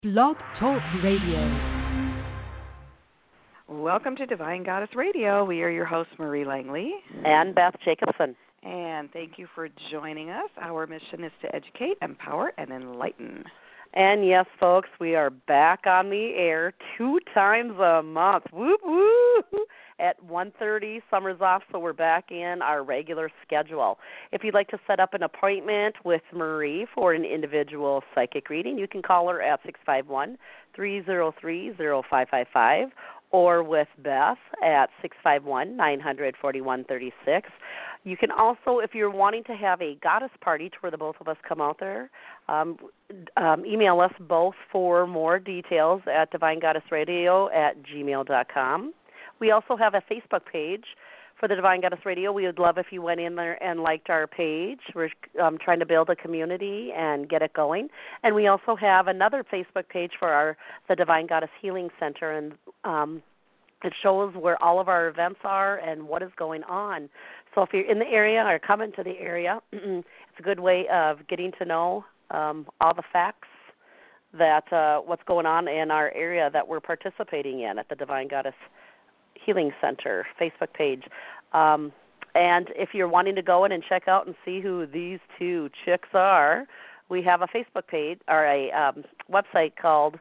Blog Talk Radio. Welcome to Divine Goddess Radio. We are your hosts, Marie Langley and Beth Jacobson. And thank you for joining us. Our mission is to educate, empower, and enlighten. And yes, folks, we are back on the air 2 times a month. Whoop, whoop. At 1:30, summer's off, so we're back in our regular schedule. If you'd like to set up an appointment with Marie for an individual psychic reading, you can call her at 651-303-0555 or with Beth at 651-900-4136. You can also, if you're wanting to have a goddess party to where the both of us come out there, email us both for more details at divinegoddessradio@gmail.com. We also have a Facebook page for the Divine Goddess Radio. We would love if you went in there and liked our page. We're trying to build a community and get it going. And we also have another Facebook page for the Divine Goddess Healing Center, and it shows where all of our events are and what is going on. So if you're in the area or coming to the area, it's a good way of getting to know all the facts that what's going on in our area that we're participating in at the Divine Goddess Healing Center Facebook page. And if you're wanting to go in and check out and see who these two chicks are, we have a Facebook page or a website called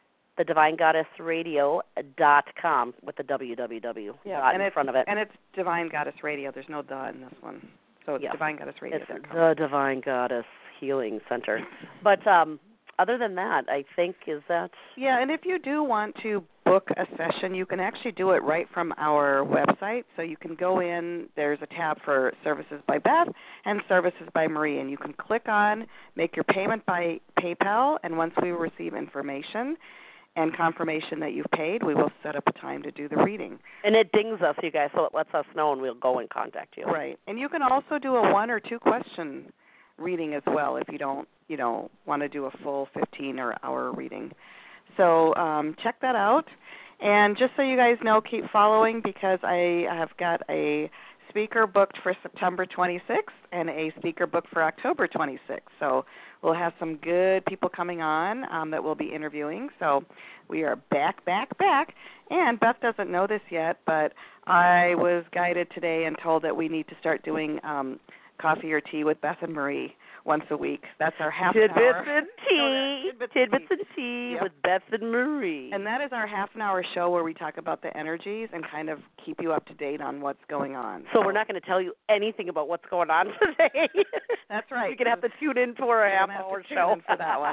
thedivinegoddessradio.com with the www in front of it. And it's Divine Goddess Radio. There's no "the" in this one. So it's divinegoddessradio.com. It's the Divine Goddess Healing Center. But other than that, I think is that... Yeah, and if you do want to book a session, you can actually do it right from our website. So you can go in, there's a tab for Services by Beth and Services by Marie, and you can click on Make Your Payment by PayPal, and once we receive information and confirmation that you've paid, we will set up a time to do the reading. And it dings us, you guys, so it lets us know, and we'll go and contact you. Right. And you can also do a 1 or 2 question reading as well if you don't, want to do a full 15 or hour reading. So check that out. And just so you guys know, keep following because I have got a speaker booked for September 26th and a speaker booked for October 26th. So we'll have some good people coming on that we'll be interviewing. So we are back. And Beth doesn't know this yet, but I was guided today and told that we need to start doing coffee or tea with Beth and Marie once a week. That's our half an hour. Tidbits and tea with Beth and Marie. And that is our half an hour show where we talk about the energies and kind of keep you up to date on what's going on. So we're not going to tell you anything about what's going on today. That's right. You're going to have to tune in for a half hour show for that one.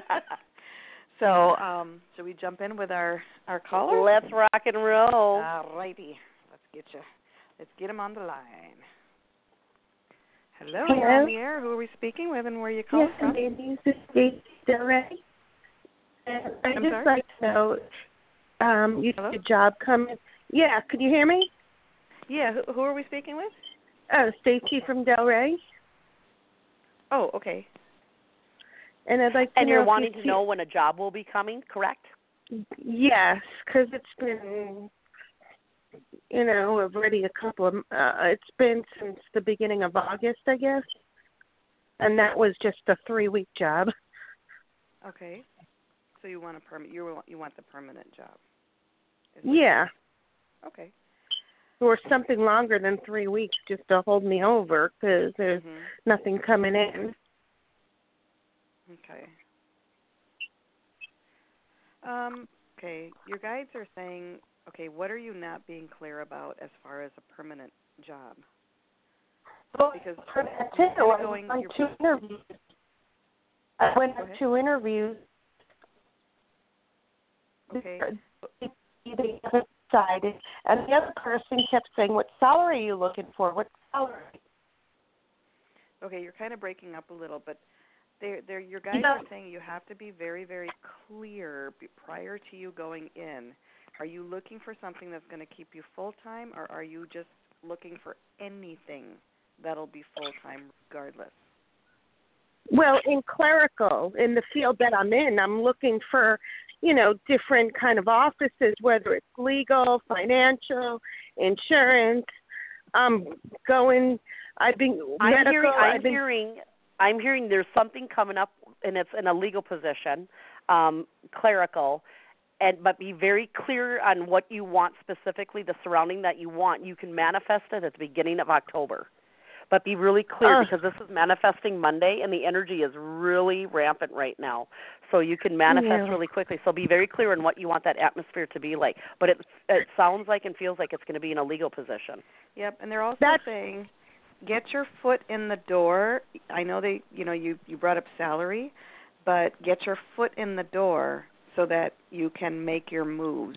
So should we jump in with our caller? Let's rock and roll. All righty. Let's get him on the line. Hello, you're on the air. Who are we speaking with and where are you calling from? Yes, my name is Stacy Del Rey. And I'd just like to know, you have a job coming. Yeah, could you hear me? Yeah, who are we speaking with? Oh, Stacy from Del Rey. Oh, okay. And I'd like to And know you're wanting to know when a job will be coming, correct? Yes, because it's been... already it's been since the beginning of August, I guess. And that was just a 3-week job. Okay. So you want you want the permanent job? Yeah. Okay. Or something longer than 3 weeks just to hold me over because there's nothing coming in. Okay. Okay. Your guides are saying... Okay, what are you not being clear about as far as a permanent job? Because I went on 2 interviews. Okay. They decided, and the other person kept saying, "What salary are you looking for? What salary?" Okay, you're kind of breaking up a little, but your guides are saying you have to be very, very clear prior to you going in. Are you looking for something that's going to keep you full-time, or are you just looking for anything that'll be full-time regardless? Well, in clerical, in the field that I'm in, I'm looking for, different kind of offices, whether it's legal, financial, insurance. I'm hearing there's something coming up, and it's in a legal position. clerical, but be very clear on what you want specifically, the surrounding that you want. You can manifest it at the beginning of October. But be really clear because this is manifesting Monday, and the energy is really rampant right now. So you can manifest really quickly. So be very clear on what you want that atmosphere to be like. But it sounds like and feels like it's going to be in a legal position. Yep, and they're also saying get your foot in the door. I know you brought up salary, but get your foot in the door so that you can make your moves.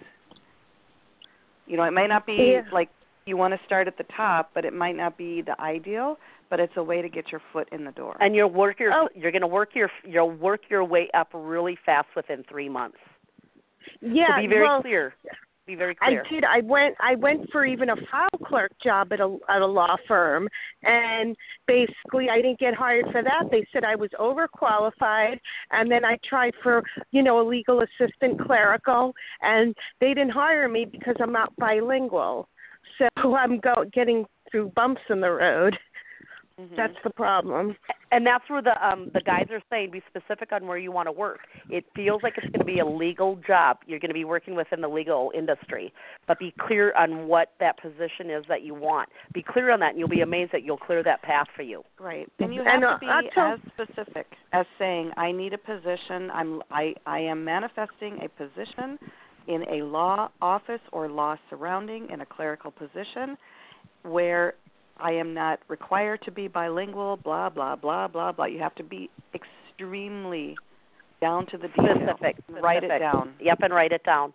You know, it might not be like you want to start at the top, but it might not be the ideal, but it's a way to get your foot in the door. And you're going to work your way up really fast within 3 months. Yeah, so be very clear. Be very clear. I did. I went for even a file clerk job at a law firm, and basically I didn't get hired for that. They said I was overqualified, and then I tried for a legal assistant clerical, and they didn't hire me because I'm not bilingual. So I'm getting through bumps in the road. Mm-hmm. That's the problem. And that's where the guys are saying be specific on where you want to work. It feels like it's going to be a legal job. You're going to be working within the legal industry. But be clear on what that position is that you want. Be clear on that, and you'll be amazed that you'll clear that path for you. Right. And you have to be as specific as saying, I need a position. I am manifesting a position in a law office or law surrounding in a clerical position where I am not required to be bilingual, blah, blah, blah, blah, blah. You have to be extremely down to the detail. Specific. Write it down. Yep, and write it down.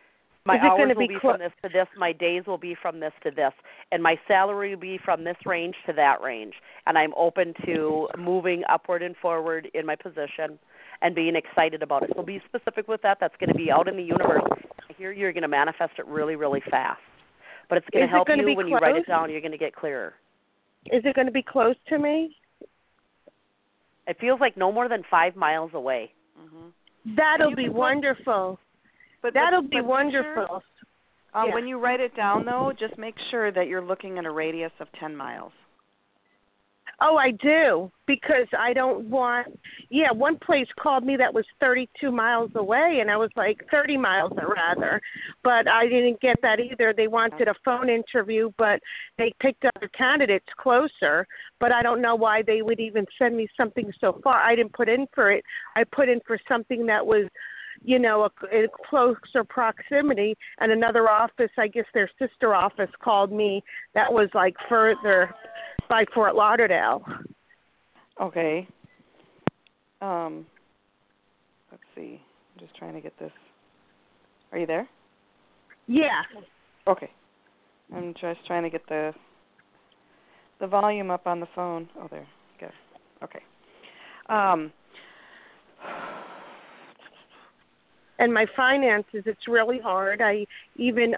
My hours will be from this to this. My days will be from this to this. And my salary will be from this range to that range. And I'm open to moving upward and forward in my position and being excited about it. So be specific with that. That's going to be out in the universe. I hear you're going to manifest it really, really fast. But it's going to help you when you write it down. You're going to get clearer. Is it going to be close to me? It feels like no more than 5 miles away. Mm-hmm. That'll be wonderful. That'll be wonderful. Sure, when you write it down, though, just make sure that you're looking at a radius of 10 miles. Oh, I do, because I don't want, one place called me that was 32 miles away, and I was like 30 miles rather, but I didn't get that either. They wanted a phone interview, but they picked other candidates closer, but I don't know why they would even send me something so far. I didn't put in for it. I put in for something that was, a closer proximity, and another office, I guess their sister office called me that was like further by Fort Lauderdale. Okay. Let's see. I'm just trying to get this. Are you there? Yeah. Okay. I'm just trying to get the volume up on the phone. Oh, there. Good. Okay. And my finances, it's really hard. I even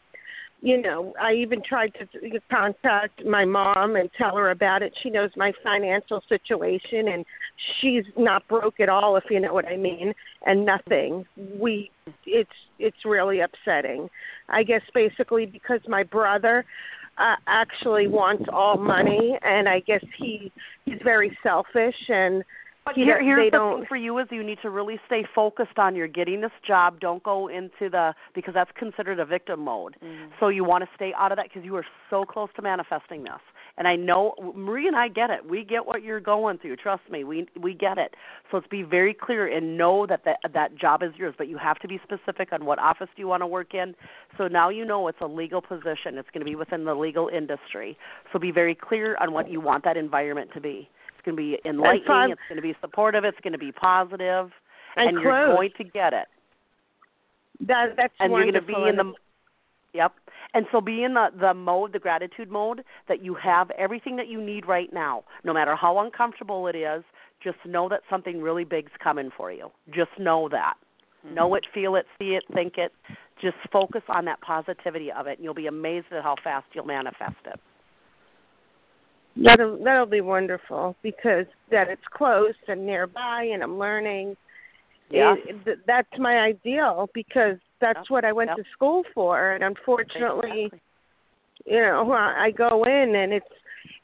tried to contact my mom and tell her about it. She knows my financial situation, and she's not broke at all, if you know what I mean, and nothing. It's really upsetting. I guess basically because my brother actually wants all money, and I guess he's very selfish, and But here's the thing for you is you need to really stay focused on you're getting this job. Don't go into because that's considered a victim mode. Mm-hmm. So you want to stay out of that because you are so close to manifesting this. And I know, Marie and I get it. We get what you're going through. Trust me, we get it. So let's be very clear and know that job is yours, but you have to be specific on what office do you want to work in. So now you know it's a legal position. It's going to be within the legal industry. So be very clear on what you want that environment to be. It's going to be enlightening. It's going to be supportive. It's going to be positive, and you're going to get it. That's and wonderful. You're going to be in the yep. And so be in the mode, the gratitude mode, that you have everything that you need right now. No matter how uncomfortable it is, just know that something really big's coming for you. Just know that. Mm-hmm. Know it, feel it, see it, think it. Just focus on that positivity of it, and you'll be amazed at how fast you'll manifest it. That'll be wonderful because that it's close and nearby, and I'm learning. Yeah, that's my ideal because that's what I went to school for, and unfortunately, I go in and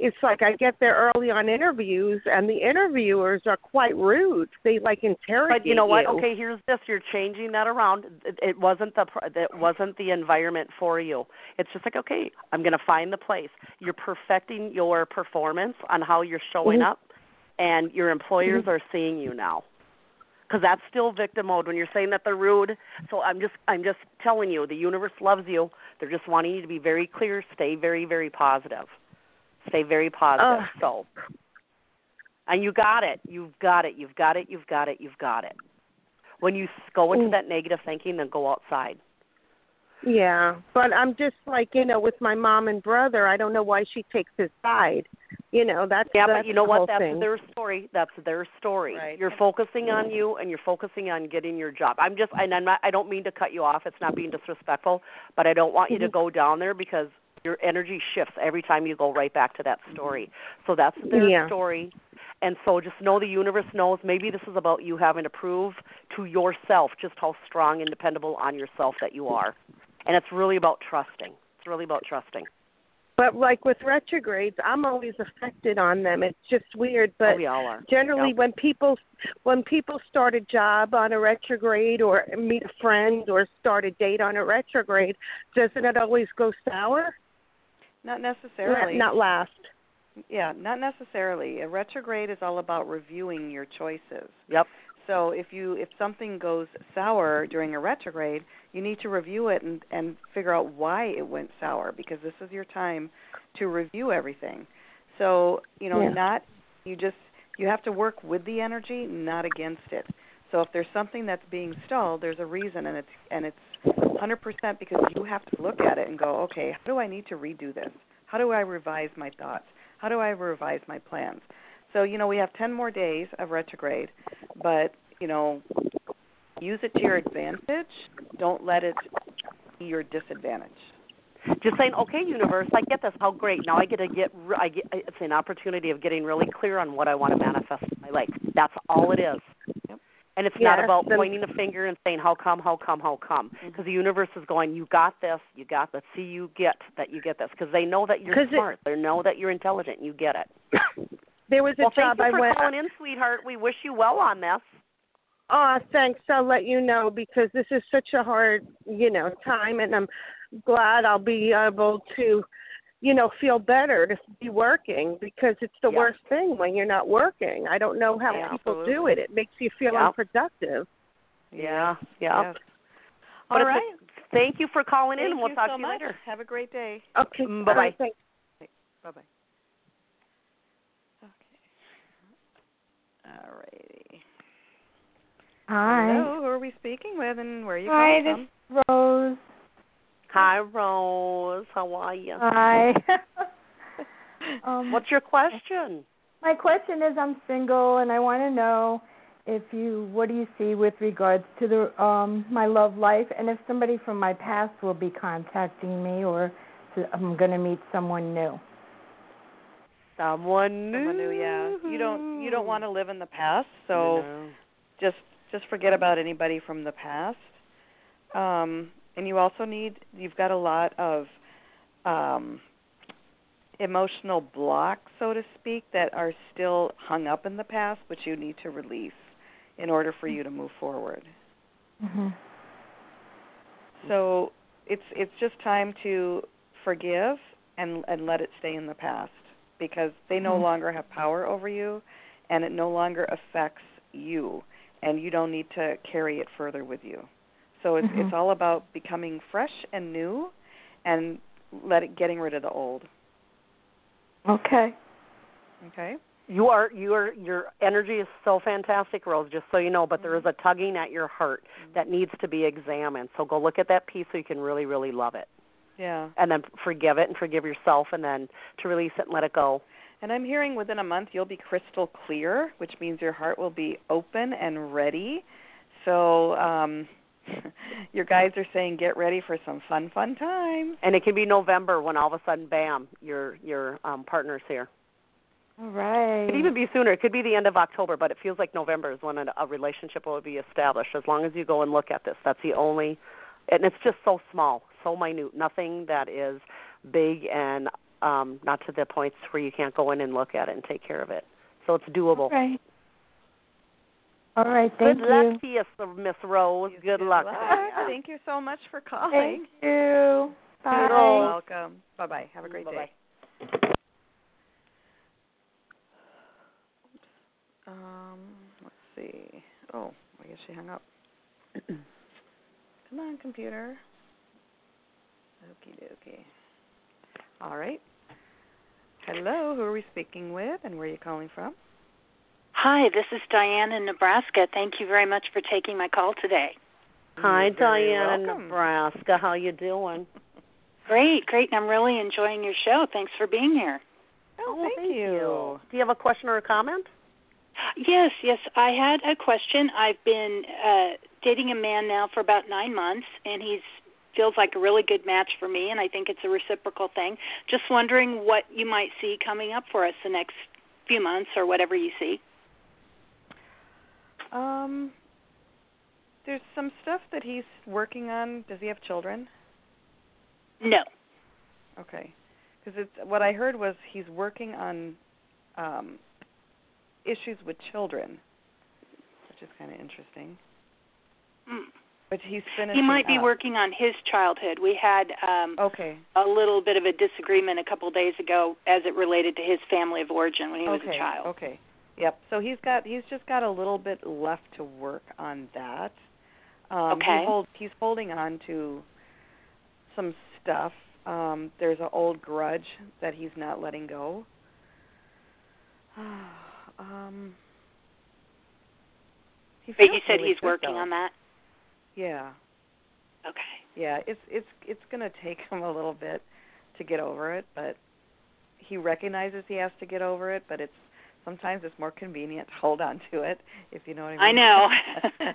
it's like I get there early on interviews, and the interviewers are quite rude. They like interrogate But you know what? you. Okay, here's this. You're changing that around. It wasn't the environment for you. It's just like, okay, I'm going to find the place. You're perfecting your performance on how you're showing up, and your employers are seeing you now. Because that's still victim mode when you're saying that they're rude. So I'm just telling you, the universe loves you. They're just wanting you to be very clear. Stay very, very positive. Stay very positive. So, and you got it. You've got it. You've got it. You've got it. You've got it. When you go into that negative thinking, then go outside. Yeah, but I'm just like, with my mom and brother, I don't know why she takes his side. That's but you know what? That's thing. their story. That's their story. Right. You're focusing on you, and you're focusing on getting your job. I don't mean to cut you off. It's not being disrespectful, but I don't want you to go down there because your energy shifts every time you go right back to that story. So that's their story. And so just know the universe knows maybe this is about you having to prove to yourself just how strong and dependable on yourself that you are. And it's really about trusting. It's really about trusting. But like with retrogrades, I'm always affected on them. It's just weird, but we all are. Generally when people start a job on a retrograde or meet a friend or start a date on a retrograde, doesn't it always go sour? Not necessarily. Not last. Yeah, not necessarily. A retrograde is all about reviewing your choices. Yep. So if something goes sour during a retrograde, you need to review it and figure out why it went sour, because this is your time to review everything. So, you have to work with the energy, not against it. So if there's something that's being stalled, there's a reason, and it's 100% because you have to look at it and go, okay, how do I need to redo this? How do I revise my thoughts? How do I revise my plans? So, we have 10 more days of retrograde, but, use it to your advantage. Don't let it be your disadvantage. Just saying, okay, universe, I get this. How great. Now I get it's an opportunity of getting really clear on what I want to manifest in my life. That's all it is. Yep. And it's not about pointing a finger and saying, how come? Because the universe is going, you got this, let's see you get this. Because they know that you're smart. They know that you're intelligent. You get it. There was a job thank you for calling in, sweetheart. We wish you well on this. Oh, thanks. I'll let you know because this is such a hard, time, and I'm glad I'll be able to, feel better to be working because it's the worst thing when you're not working. I don't know how people do it. It makes you feel unproductive. Yeah. Yes. All right. Thank you for calling in, and we'll talk to you much. later. Have a great day. Okay. Bye-bye. Thanks. Bye-bye. Okay. All righty. Hi. Hello, who are we speaking with, and where are you calling from? This is Rose. Hi, Rose. How are you? Hi. What's your question? My question is, I'm single, and I want to know what do you see with regards to the my love life, and if somebody from my past will be contacting me, or I'm going to meet someone new. Someone new, yeah. You don't want to live in the past, so just forget about anybody from the past. And you also you've got a lot of emotional blocks, so to speak, that are still hung up in the past, which you need to release in order for you to move forward. Mm-hmm. So it's just time to forgive and let it stay in the past, because they no longer have power over you, and it no longer affects you, and you don't need to carry it further with you. So it's all about becoming fresh and new, and getting rid of the old. Okay. Okay. Your energy is so fantastic, Rose, just so you know, but there is a tugging at your heart that needs to be examined. So go look at that piece so you can really, really love it. Yeah. And then forgive it and forgive yourself, and then to release it and let it go. And I'm hearing within a month you'll be crystal clear, which means your heart will be open and ready. So your guides are saying get ready for some fun times. And it can be November when all of a sudden, bam, your partner's here. All right. It could even be sooner. It could be the end of October, but it feels like November is when a relationship will be established. As long as you go and look at this, that's the only, and it's just so small, so minute, nothing that is big and not to the points where you can't go in and look at it and take care of it. So it's doable. Right. All right, thank you. Good luck to you, Miss Rose. Good luck. Thank you so much for calling. Thank you. Bye. You're welcome. Bye-bye. Have a great day. Let's see. Oh, I guess she hung up. Come on, computer. Okie dokie. All right. Hello, who are we speaking with, and where are you calling from? Hi, this is Diane in Nebraska. Thank you very much for taking my call today. Hi, Diane in Nebraska. How you doing? Great, and I'm really enjoying your show. Thanks for being here. Oh, thank you. Do you have a question or a comment? Yes, I had a question. I've been dating a man now for about 9 months, and he feels like a really good match for me, and I think it's a reciprocal thing. Just wondering what you might see coming up for us the next few months or whatever you see. There's some stuff that he's working on. Does he have children? No. Okay. Because what I heard was he's working on issues with children, which is kind of interesting. But he's finishing He might be up. working on his childhood. We had a little bit of a disagreement a couple of days ago as it related to his family of origin when he was a child. Okay. Yep. So he's just got a little bit left to work on that. He's holding on to some stuff. There's an old grudge that he's not letting go. But you said he's working on that? Yeah. Okay. Yeah, it's going to take him a little bit to get over it, but he recognizes he has to get over it, but sometimes it's more convenient to hold on to it, if you know what I mean. I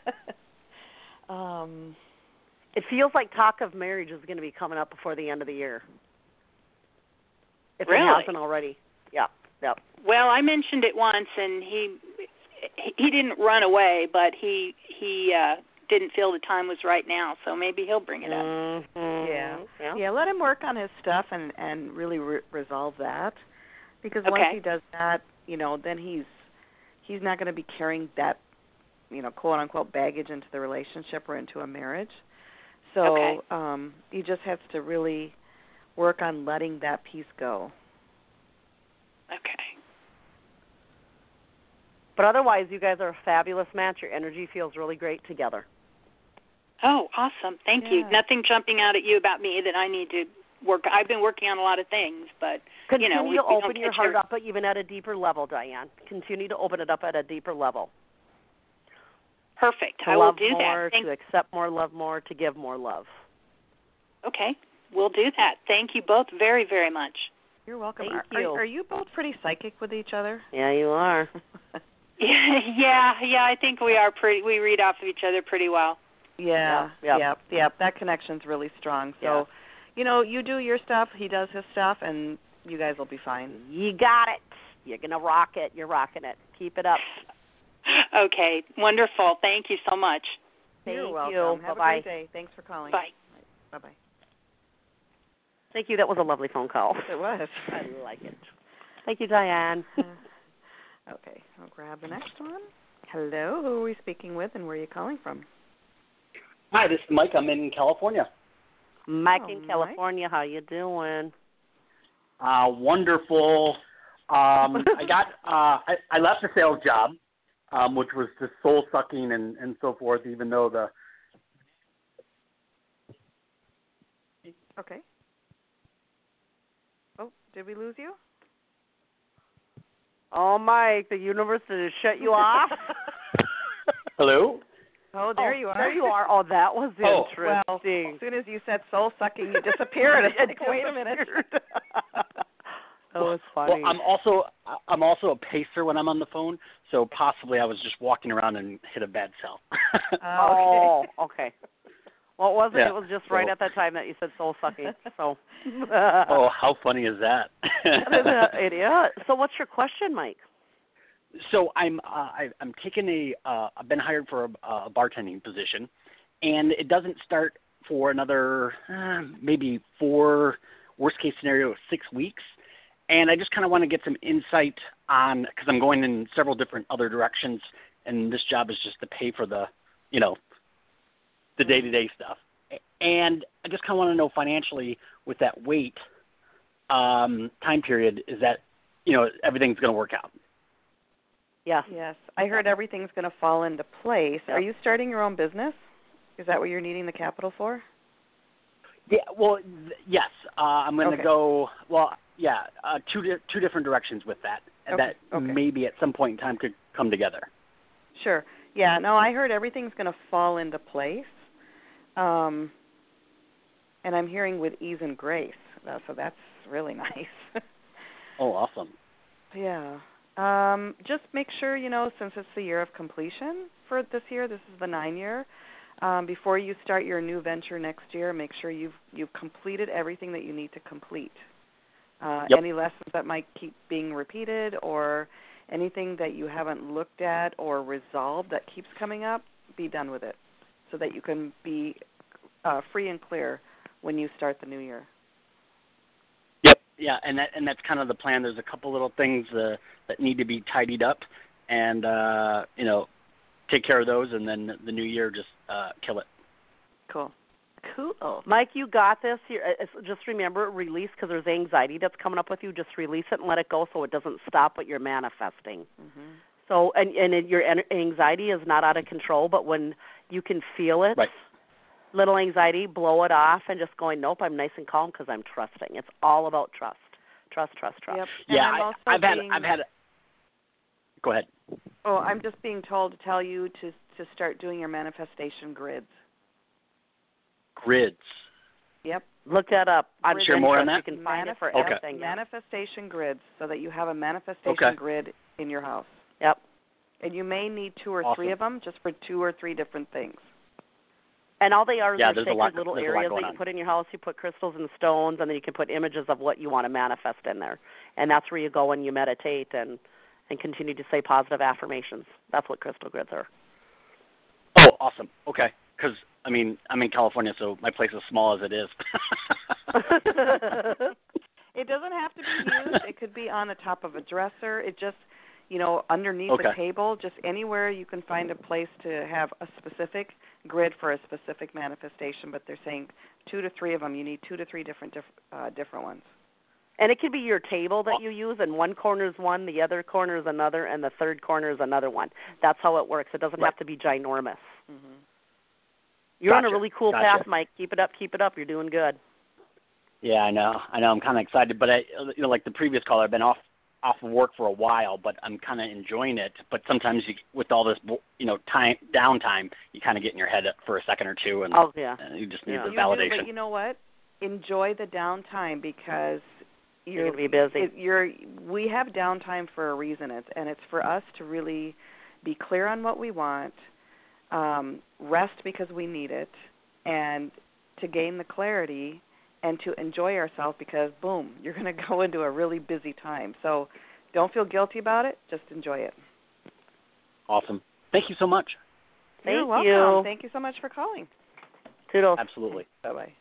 know. It feels like talk of marriage is going to be coming up before the end of the year. If really? It hasn't already. Yep. Well, I mentioned it once, and he didn't run away, but he didn't feel the time was right now, so maybe he'll bring it up. Mm-hmm. Yeah, let him work on his stuff and really resolve that, because once he does that, then he's not going to be carrying that, quote unquote baggage into the relationship or into a marriage. So he just has to really work on letting that piece go. Okay. But otherwise, you guys are a fabulous match. Your energy feels really great together. Oh, awesome. Thank you. Nothing jumping out at you about me that I need to work. I've been working on a lot of things, but, Continue to open your heart up. up even at a deeper level, Diane. Continue to open it up at a deeper level. Perfect. To I will love do more, that. To accept more, love more, to give more love. Okay. We'll do that. Thank you both very, very much. You're welcome. Thank you. Are you both pretty psychic with each other? Yeah, you are. Yeah, I think we are we read off of each other pretty well. Yeah. That connection's really strong. So, you do your stuff, he does his stuff, and you guys will be fine. You got it. You're going to rock it. You're rocking it. Keep it up. Okay, wonderful. Thank you so much. You're welcome. Have a great day. Thanks for calling. Bye. Bye-bye. Thank you. That was a lovely phone call. It was. I like it. Thank you, Diane. Okay, I'll grab the next one. Hello, who are we speaking with, and where are you calling from? Hi, this is Mike. I'm in California. Mike in California. How you doing? Wonderful. I left a sales job, which was just soul sucking and so forth. Even though Okay. Oh, did we lose you? Oh, Mike, the universe did shut you off? Hello? Oh, there you are. There you are. Oh, that was interesting. Well, as soon as you said soul sucking, you disappeared. It's like, wait a minute. That was funny. Well, I'm also a pacer when I'm on the phone, so possibly I was just walking around and hit a bad cell. Okay. Well, it wasn't. Yeah, it was just right at that time that you said soul sucking. So. Oh, how funny is that? It is. So, what's your question, Mike? So I'm taking I've been hired for a bartending position, and it doesn't start for another maybe 4 worst case scenario, 6 weeks. And I just kind of want to get some insight on, because I'm going in several different other directions, and this job is just to pay for the, the day-to-day stuff. And I just kind of want to know financially with that wait time period, is that, everything's going to work out. Yeah. Yes. I heard everything's going to fall into place. Yep. Are you starting your own business? Is that what you're needing the capital for? Yeah, well, yes. I'm going to go, two different directions with that. Okay. That maybe at some point in time could come together. Sure. Yeah, no, I heard everything's going to fall into place. And I'm hearing with ease and grace. So that's really nice. Oh, awesome. Yeah. Just make sure, since it's the year of completion for this year, this is the 9-year, before you start your new venture next year, make sure you've completed everything that you need to complete. Any lessons that might keep being repeated or anything that you haven't looked at or resolved that keeps coming up, be done with it so that you can be free and clear when you start the new year. Yep. Yeah, and that's kind of the plan. There's a couple little things that need to be tidied up, and take care of those, and then the new year just kill it. Cool. Mike, you got this. Just remember, release, because there's anxiety that's coming up with you. Just release it and let it go so it doesn't stop what you're manifesting. Mm-hmm. So, and your anxiety is not out of control, but when you can feel it, right. Little anxiety, blow it off and just going, nope, I'm nice and calm because I'm trusting. It's all about trust. Trust. Yep. Yeah, I've had. Go ahead. Oh, I'm just being told to tell you to start doing your manifestation grids. Grids. Yep. Look that up. I'm sure more on that. You can find it for okay. everything. Manifestation grids, so that you have a manifestation grid in your house. Yep. And you may need 2 or 3 of them, just for 2 or 3 different things. And all they are is there's sacred little areas that you put in your house. You put crystals and stones, and then you can put images of what you want to manifest in there. And that's where you go and you meditate and continue to say positive affirmations. That's what crystal grids are. Oh, awesome. Okay. Because, I'm in California, so my place is small as it is. It doesn't have to be huge. It could be on the top of a dresser. It just, underneath a table, just anywhere you can find a place to have a specific grid for a specific manifestation. But they're saying 2 to 3 of them. You need 2 to 3 different ones. And it could be your table that you use, and one corner is one, the other corner is another, and the third corner is another one. That's how it works. It doesn't have to be ginormous. Mm-hmm. You're on a really cool path, Mike. Keep it up. You're doing good. Yeah, I know. I'm kind of excited, but like the previous caller, I've been off of work for a while, but I'm kind of enjoying it. But sometimes with all this, downtime, you kind of get in your head for a second or two, and you just need the validation. But you know what? Enjoy the downtime because you're going to be busy. We have downtime for a reason, and it's for us to really be clear on what we want, rest because we need it, and to gain the clarity and to enjoy ourselves because, boom, you're going to go into a really busy time. So don't feel guilty about it. Just enjoy it. Awesome. Thank you so much. You're welcome. Thank you so much for calling. Toodles. Absolutely. Bye-bye.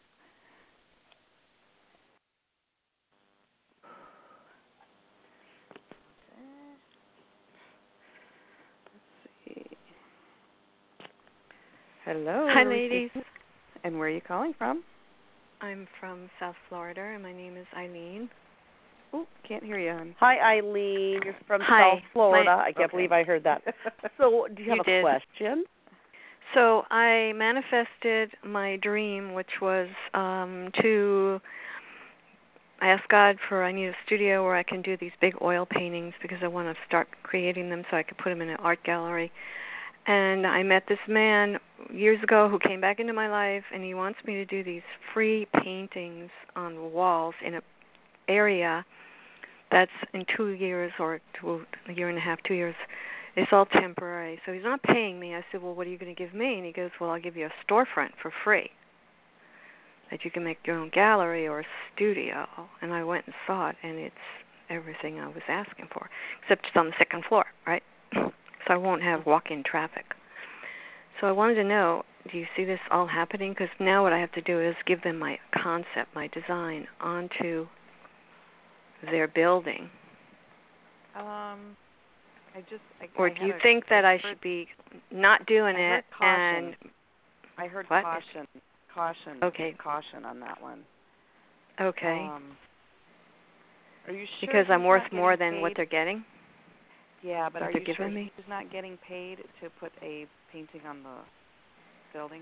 Hello. Hi, ladies. And where are you calling from? I'm from South Florida, and my name is Eileen. Oh, can't hear you, hon. Hi, Eileen. You're from Hi. South Florida. I can't believe I heard that. So do you have a question? So I manifested my dream, which was to ask God I need a studio where I can do these big oil paintings because I want to start creating them so I can put them in an art gallery. And I met this man years ago who came back into my life, and he wants me to do these free paintings on walls in an area that's in 2 years or a year and a half, 2 years. It's all temporary. So he's not paying me. I said, well, what are you going to give me? And he goes, well, I'll give you a storefront for free that you can make your own gallery or a studio. And I went and saw it, and it's everything I was asking for, except it's on the second floor, right? So I won't have walk-in traffic. So I wanted to know, Do you see this all happening? Because now what I have to do is give them my concept, my design, onto their building. Or do you think that I should be not doing it? And I heard what? Caution. Okay. Caution on that one. Okay. Are you sure? Because I'm worth more than paid? what they're getting? Yeah, but what are they're you sure giving me? he's not getting paid to put a painting on the building?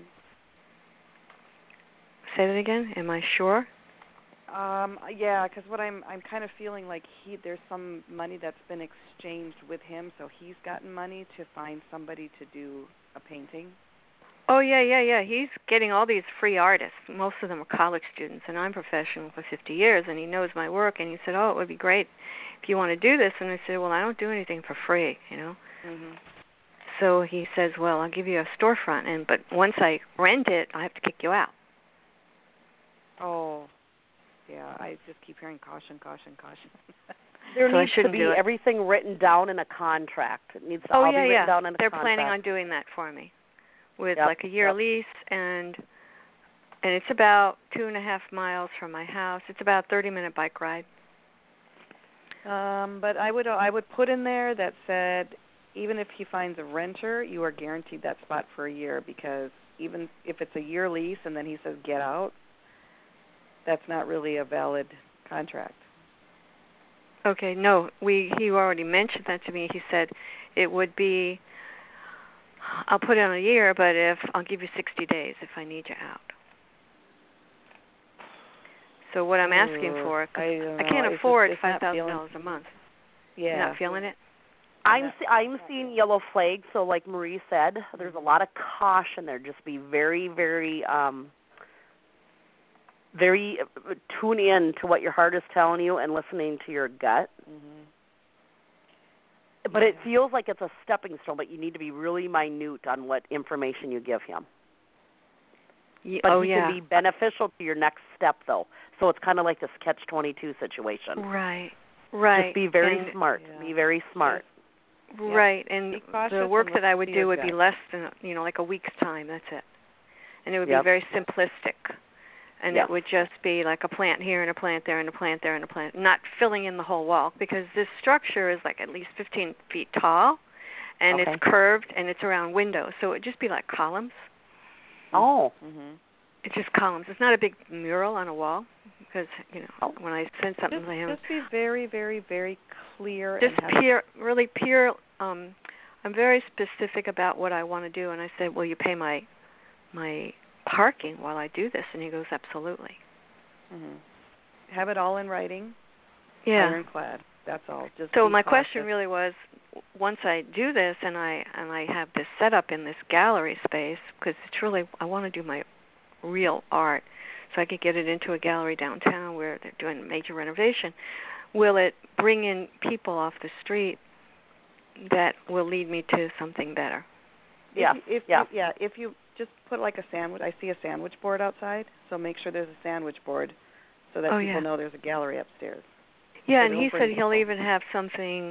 Say that again. Am I sure? Yeah, because what I'm kind of feeling like there's some money that's been exchanged with him, so he's gotten money to find somebody to do a painting. Oh, yeah. He's getting all these free artists. Most of them are college students, and I'm professional for 50 years, and he knows my work, and he said, oh, it would be great if you want to do this. And I said, well, I don't do anything for free, you know. Mm-hmm. So he says, well, I'll give you a storefront, but once I rent it, I have to kick you out. Oh, yeah, I just keep hearing caution. There So needs to be everything written down in a contract. It needs to all be written down in a They're contract. planning on doing that for me with like a year lease, and it's about 2.5 miles from my house. It's about a 30-minute bike ride. But I would put in there that said, even if he finds a renter, you are guaranteed that spot for a year, because even if it's a year lease and then he says get out, that's not really a valid contract. Okay, no, he already mentioned that to me. He said it would be, I'll put it on a year, but I'll give you 60 days if I need you out. So what I'm asking for, I can't afford $5,000 a month. Yeah. You're not feeling it? I'm seeing yellow flags, so like Marie said, there's a lot of caution there. Just be very, very very tune in to what your heart is telling you and listening to your gut. Mm-hmm. But it feels like it's a stepping stone, but you need to be really minute on what information you give him. But he can be beneficial to your next step, though. So it's kind of like this catch-22 situation. Right. Just be very smart. Be very smart. Right, and the work that I would do would be less than, like a week's time. That's it. And it would be very simplistic. And it would just be like a plant here and a plant there and a plant there and a plant, not filling in the whole wall, because this structure is like at least 15 feet tall, and it's curved, and it's around windows. So it would just be like columns. Oh. Mm-hmm. It's just columns. It's not a big mural on a wall, because, when I send something to him. Just be very, very, very clear. Just really pure. I'm very specific about what I want to do, and I said, will you pay my parking while I do this? And he goes, absolutely. Mm-hmm. Have it all in writing. Yeah. Ironclad. That's all. Just so my question really was, once I do this and I have this set up in this gallery space, because it's really, I want to do my real art, so I could get it into a gallery downtown where they're doing major renovation. Will it bring in people off the street that will lead me to something better? If you just put like a sandwich. I see a sandwich board outside, so make sure there's a sandwich board so that people know there's a gallery upstairs. Yeah, and he said he'll even have something,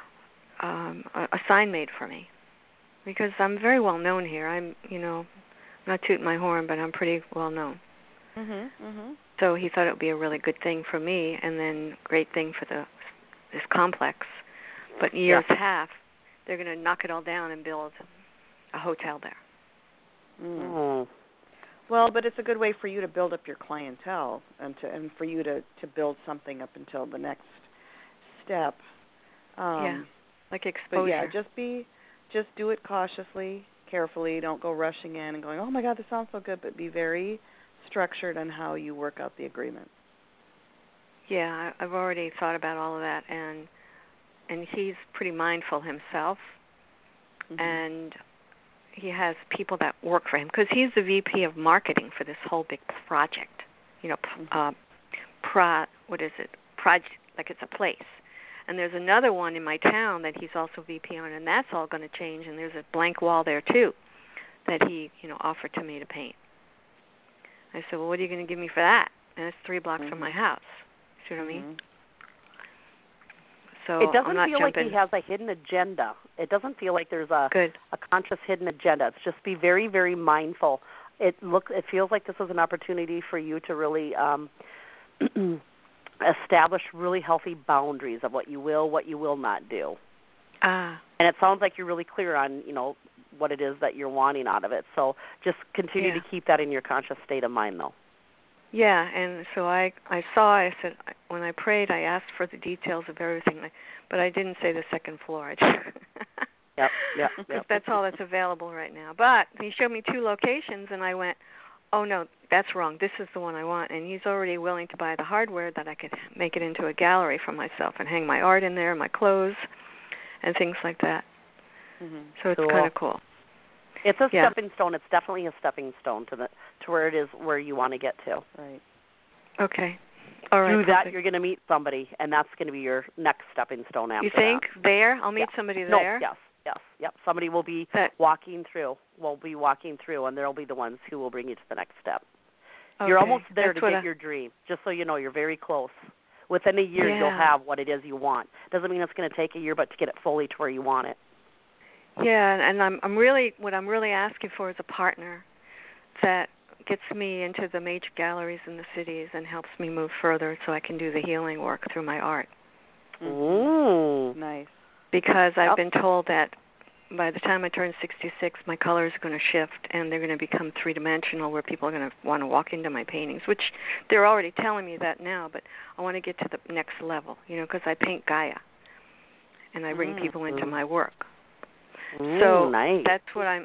a sign made for me, because I'm very well known here. I'm, not tooting my horn, but I'm pretty well known. So he thought it would be a really good thing for me, and then great thing for this complex. But years half, they're going to knock it all down and build a hotel there. Mm. Well, but it's a good way for you to build up your clientele and for you to build something up until the next step. Like exposure. But just do it cautiously, carefully. Don't go rushing in and going, oh my God, this sounds so good. But be very structured on how you work out the agreement. Yeah, I've already thought about all of that, and he's pretty mindful himself, and he has people that work for him, because he's the VP of marketing for this whole big project. Project, like it's a place. And there's another one in my town that he's also VP on, and that's all going to change, and there's a blank wall there too that he, offered to me to paint. I said, well, what are you going to give me for that? And it's 3 blocks from my house. See what I mean? So it doesn't I'm not feel jumping. like he has a hidden agenda. It doesn't feel like there's a Good. conscious hidden agenda. It's just be very, very mindful. It feels like this is an opportunity for you to really establish really healthy boundaries of what you will not do. And it sounds like you're really clear on, what it is that you're wanting out of it. So just continue to keep that in your conscious state of mind, though. Yeah, and so I said, when I prayed, I asked for the details of everything, but I didn't say the second floor. Yep. Because that's all that's available right now. But he showed me 2 locations, and I went, oh, no, that's wrong. This is the one I want. And he's already willing to buy the hardware that I could make it into a gallery for myself and hang my art in there, my clothes, and things like that. Mm-hmm. So it's kind of cool. It's a stepping stone. It's definitely a stepping stone to where it is where you want to get to. Right. Okay. All right. Through that, you're going to meet somebody, and that's going to be your next stepping stone after that. You think? There? I'll meet somebody there? No, yes. Somebody will be walking through. And they'll be the ones who will bring you to the next step. Okay. You're almost there to get your dream. Just so you know, you're very close. Within a year, you'll have what it is you want. Doesn't mean it's going to take a year, but to get it fully to where you want it. Yeah, and I'm really asking for is a partner that gets me into the major galleries in the cities and helps me move further so I can do the healing work through my art. Ooh. Nice. Because I've been told that by the time I turn 66, my colors are going to shift and they're going to become three-dimensional where people are going to want to walk into my paintings, which they're already telling me that now, but I want to get to the next level, because I paint Gaia and I bring people into my work. So nice. that's what I'm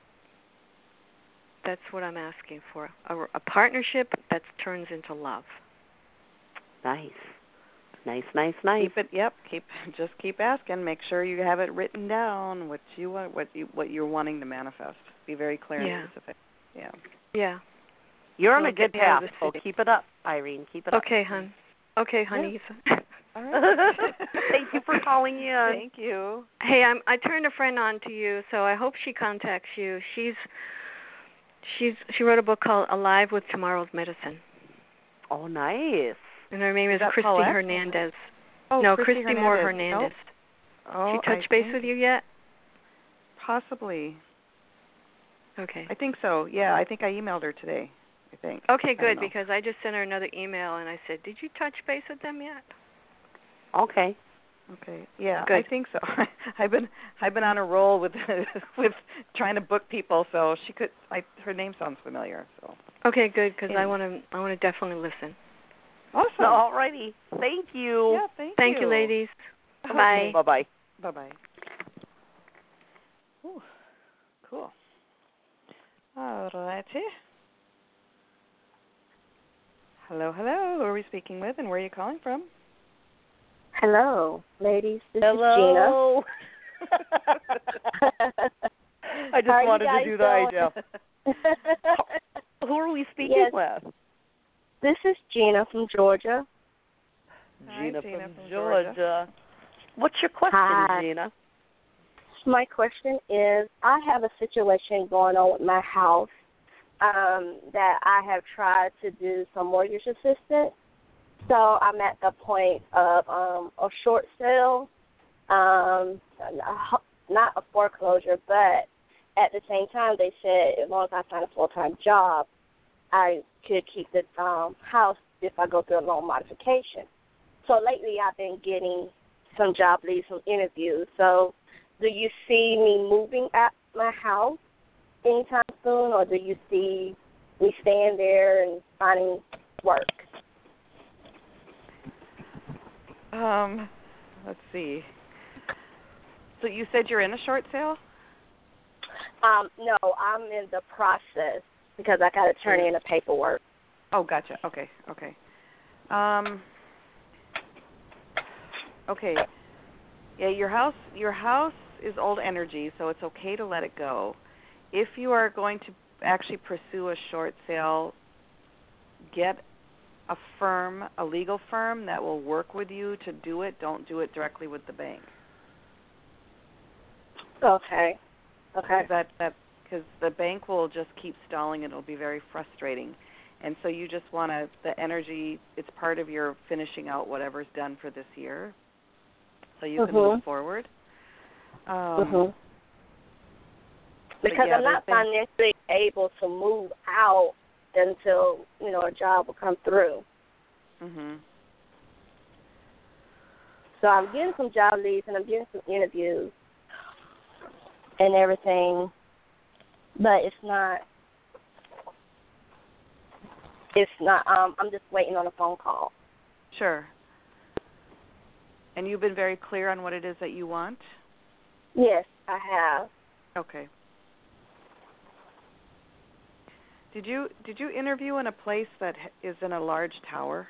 asking for, a partnership that turns into love. Nice. Keep asking. Make sure you have it written down what you want, what you're wanting to manifest. Be very clear and specific. Yeah. You're on a good path. So keep it up, Irene. Keep it up. Okay, hon. Okay, honey. Yeah. All right. Thank you for calling in. Thank you. Hey, I turned a friend on to you, so I hope she contacts you. She wrote a book called Alive with Tomorrow's Medicine. Oh, nice. And her name is Christy Hernandez. Oh, no, Christy Moore Hernandez. Nope. Oh, she touched base with you yet? Possibly. Okay. I think so. Yeah, I think I emailed her today. I think. Okay, good, because I just sent her another email and I said, "Did you touch base with them yet?" Okay. Yeah, good. I think so. I've been on a roll with trying to book people, so she could. Her name sounds familiar. So. Okay, good, because I want to definitely listen. Awesome. All righty. Thank you. Yeah, thank you, ladies. Bye. Bye-bye. Bye-bye. Ooh, cool. All righty. Hello. Who are we speaking with, and where are you calling from? Hello, ladies. This Hello. is Gina. I just wanted to do the idea. Who are we speaking with? This is Gina from Georgia. Gina from Georgia. What's your question, Gina? My question is, I have a situation going on with my house that I have tried to do some mortgage assistance. So I'm at the point of a short sale, not a foreclosure, but at the same time they said as long as I find a full-time job, I could keep the house if I go through a loan modification. So lately I've been getting some job leads, some interviews. So do you see me moving at my house anytime soon, or do you see me staying there and finding work? Let's see. So you said you're in a short sale? No, I'm in the process because I got to turn in the paperwork. Oh, gotcha. Okay. Okay. Yeah, your house is old energy, so it's okay to let it go. If you are going to actually pursue a short sale, get a legal firm that will work with you to do it. Don't do it directly with the bank. Okay. Because the bank will just keep stalling. It'll be very frustrating. And so you just want the energy, it's part of your finishing out whatever's done for this year so you can move forward. Because yeah, I'm not financially able to move out until, a job will come through. Mhm. So I'm getting some job leads and I'm getting some interviews and everything, but it's not, I'm just waiting on a phone call. Sure. And you've been very clear on what it is that you want? Yes, I have. Okay. Did you interview in a place that is in a large tower?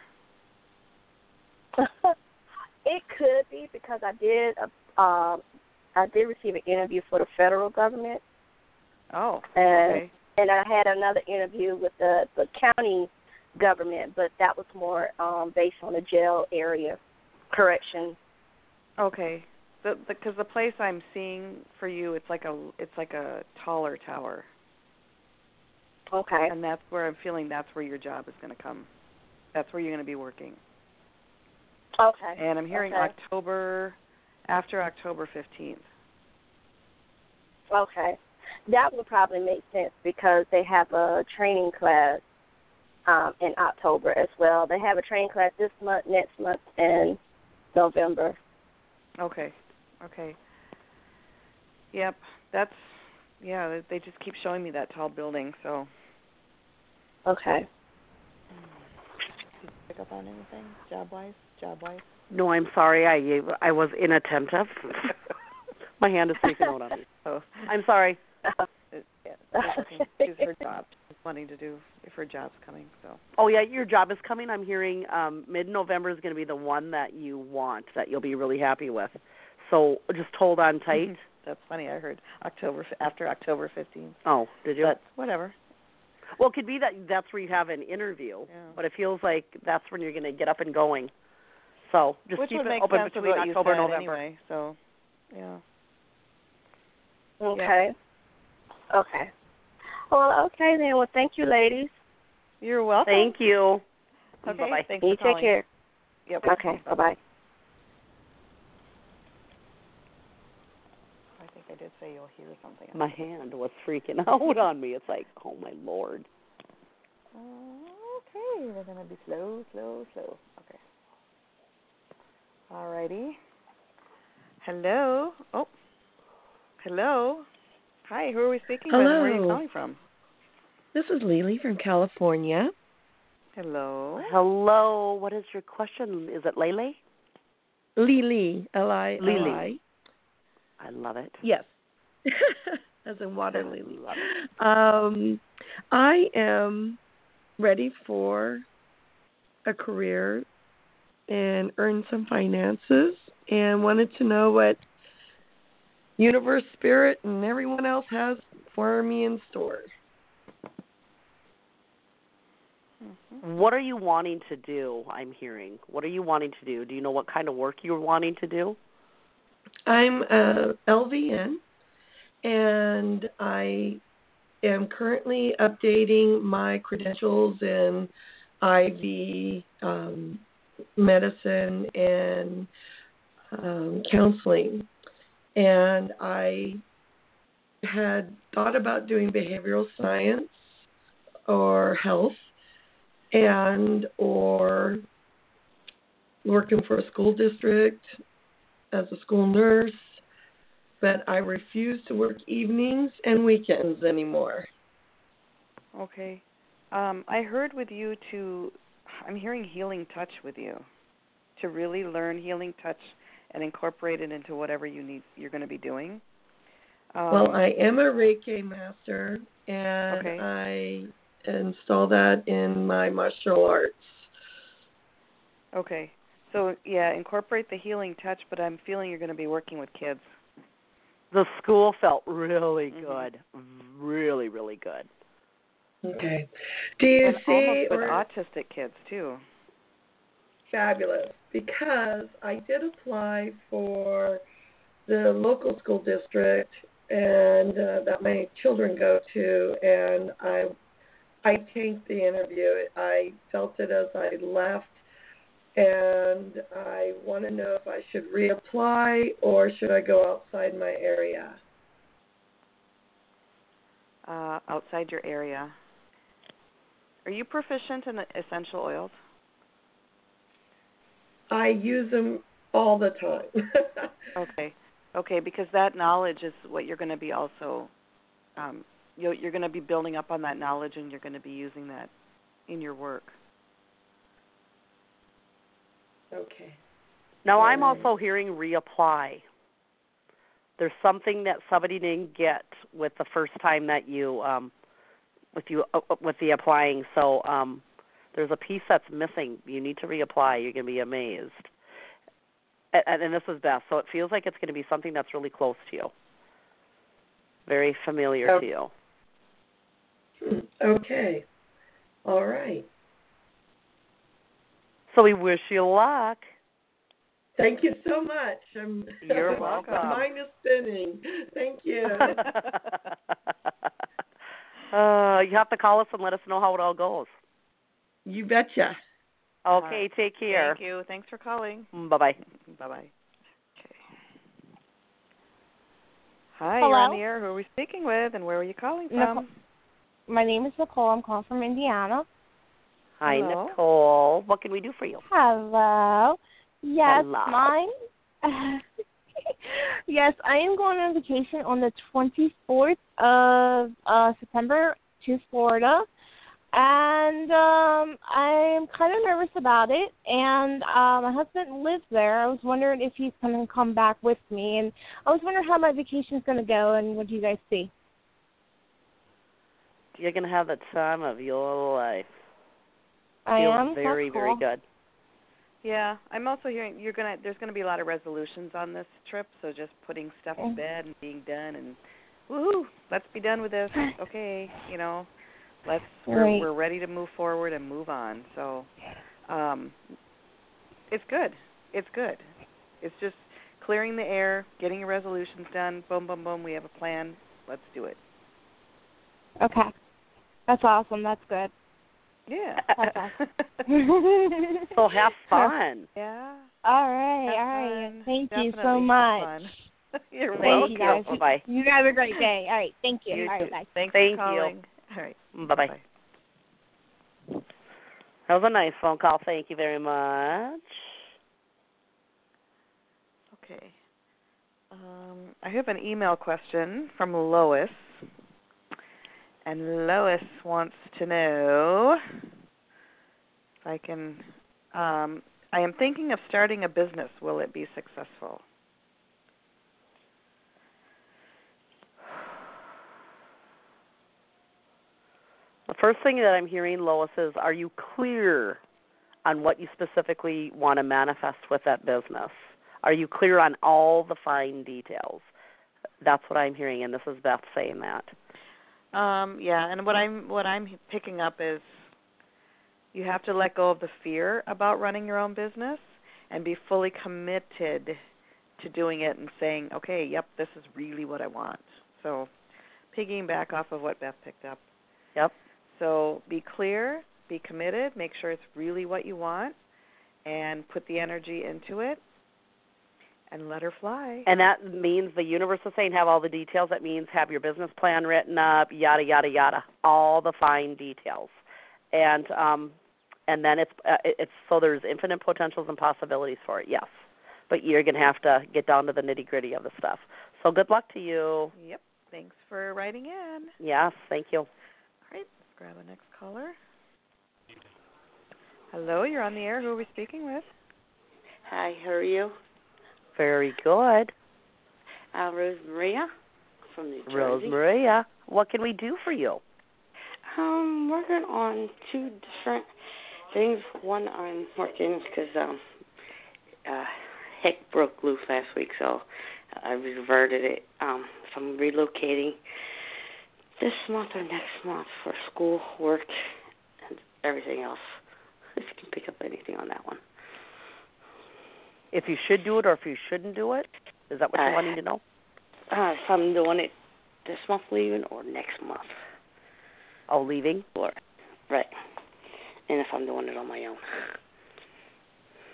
It could be because I did receive an interview for the federal government. Oh, and, okay. And I had another interview with the county government, but that was more based on the jail area correction. Okay. Because the place I'm seeing for you, it's like a taller tower. Okay. And that's where I'm feeling that's where your job is going to come. That's where you're going to be working. Okay. And I'm hearing after October 15th. Okay. That would probably make sense because they have a training class in October as well. They have a training class this month, next month, and November. Okay. Yep. They just keep showing me that tall building, so. Okay. Did you pick up on anything job-wise? No, I'm sorry. I was inattentive. My hand is freaking out on me. So I'm sorry. It's her job. She's wanting to do if her job's coming. So. Oh yeah, your job is coming. I'm hearing mid-November is going to be the one that you want, that you'll be really happy with. So just hold on tight. Mm-hmm. That's funny. I heard after October 15th. Oh, did you? But whatever. Well, it could be that's where you have an interview, but it feels like that's when you're going to get up and going. So just Which keep would it make open sense between with what October and you said November. anyway. So, yeah. Okay. Yeah. Okay. Well, okay then. Well, thank you, ladies. You're welcome. Thank you. Okay. Bye-bye. Thanks You for calling. take care. Yep. Okay. Bye-bye. I think I did say you'll hear something. My hand was freaking out on me. It's like, oh, my Lord. Okay. We're going to be slow. Okay. All righty. Hello. Oh. Hello. Hi, who are we speaking with and where are you calling from? This is Lily from California. Hello. Hello. What is your question? Is it Lele? Lily. L-I-L-I. Lily. I love it. Yes. As in water lily. Love it. I am ready for a career and earn some finances and wanted to know what Universe, Spirit, and everyone else has for me in store. What are you wanting to do, I'm hearing? What are you wanting to do? Do you know what kind of work you're wanting to do? I'm a LVN, and I am currently updating my credentials in IV medicine and counseling. And I had thought about doing behavioral science or health or working for a school district as a school nurse, but I refuse to work evenings and weekends anymore. Okay. I heard with you I'm hearing healing touch with you, to really learn healing touch and incorporate it into whatever you're going to be doing. Well, I am a Reiki master, and okay. I install that in my martial arts. Okay. So, yeah, incorporate the healing touch, but I'm feeling you're going to be working with kids. The school felt really good. Really, really good. Okay. Do you and see... almost with autistic kids, too. Fabulous. Because I did apply for the local school district and that my children go to, and I tanked the interview. I felt it as I left. and I want to know if I should reapply or should I go outside my area. Outside your area. Are you proficient in essential oils? I use them all the time. Okay, because that knowledge is what you're going to be also, you're going to be building up on that knowledge, and you're going to be using that in your work. Okay. Now, I'm also hearing reapply. There's something that somebody didn't get with the first time that you, with the applying. So there's a piece that's missing. You need to reapply. You're going to be amazed. And this is Beth, so it feels like it's going to be something that's really close to you, very familiar to you. Okay. All right. So we wish you luck. Thank you so much. You're welcome. My mind is spinning. Thank you. You have to call us and let us know how it all goes. You betcha. Okay, take care. Thank you. Thanks for calling. Bye-bye. Bye-bye. Okay. Hi, Hello? you're on the air. Who are we speaking with, and where are you calling from? My name is Nicole. I'm calling from Indiana. Hi, Hello. Nicole. What can we do for you? Hello. Yes, Hello. mine. Yes, I am going on vacation on the 24th of September to Florida. And I'm kind of nervous about it, and my husband lives there. I was wondering if he's going to come back with me, and I was wondering how my vacation's going to go, and what do you guys see? You're going to have the time of your life. I am. Very, That's cool. very good. Yeah, I'm also hearing there's going to be a lot of resolutions on this trip, so just putting stuff to bed and being done, and woohoo, let's be done with this. Okay, we're ready to move forward and move on. So it's good. It's good. It's just clearing the air, getting your resolutions done. Boom, boom, boom. We have a plan. Let's do it. Okay. That's awesome. That's good. Yeah. That's awesome. So have fun. Yeah. All right. Thank you so Definitely much. You're welcome. You guys. Bye-bye. You guys have a great day. All right. Thank you. You All too. right. Bye. Thanks Thank for calling. you. All right. Bye-bye. Bye. That was a nice phone call. Thank you very much. Okay. I have an email question from Lois. And Lois wants to know if I can, I am thinking of starting a business. Will it be successful? The first thing that I'm hearing, Lois, is are you clear on what you specifically want to manifest with that business? Are you clear on all the fine details? That's what I'm hearing, and this is Beth saying that. Yeah, and what I'm picking up is you have to let go of the fear about running your own business and be fully committed to doing it and saying, okay, yep, this is really what I want. So piggying back off of what Beth picked up. Yep. So be clear, be committed, make sure it's really what you want, and put the energy into it, and let her fly. And that means the universe is saying have all the details. That means have your business plan written up, yada, yada, yada, all the fine details. And then it's so there's infinite potentials and possibilities for it, yes. But you're going to have to get down to the nitty-gritty of the stuff. So good luck to you. Yep. Thanks for writing in. Yes, thank you. All right, let's grab a next caller. Hello, you're on the air. Who are we speaking with? Hi, how are you? Very good. Rose Maria from New Jersey. Rose Maria, what can we do for you? Working on two different things. One, I'm working because Hick broke loose last week, so I reverted it. So I'm relocating this month or next month for school, work, and everything else. If you can pick up anything on that one. If you should do it or if you shouldn't do it? Is that what you're wanting to know? If I'm doing it this month leaving or next month. Oh, leaving? Right. And if I'm doing it on my own.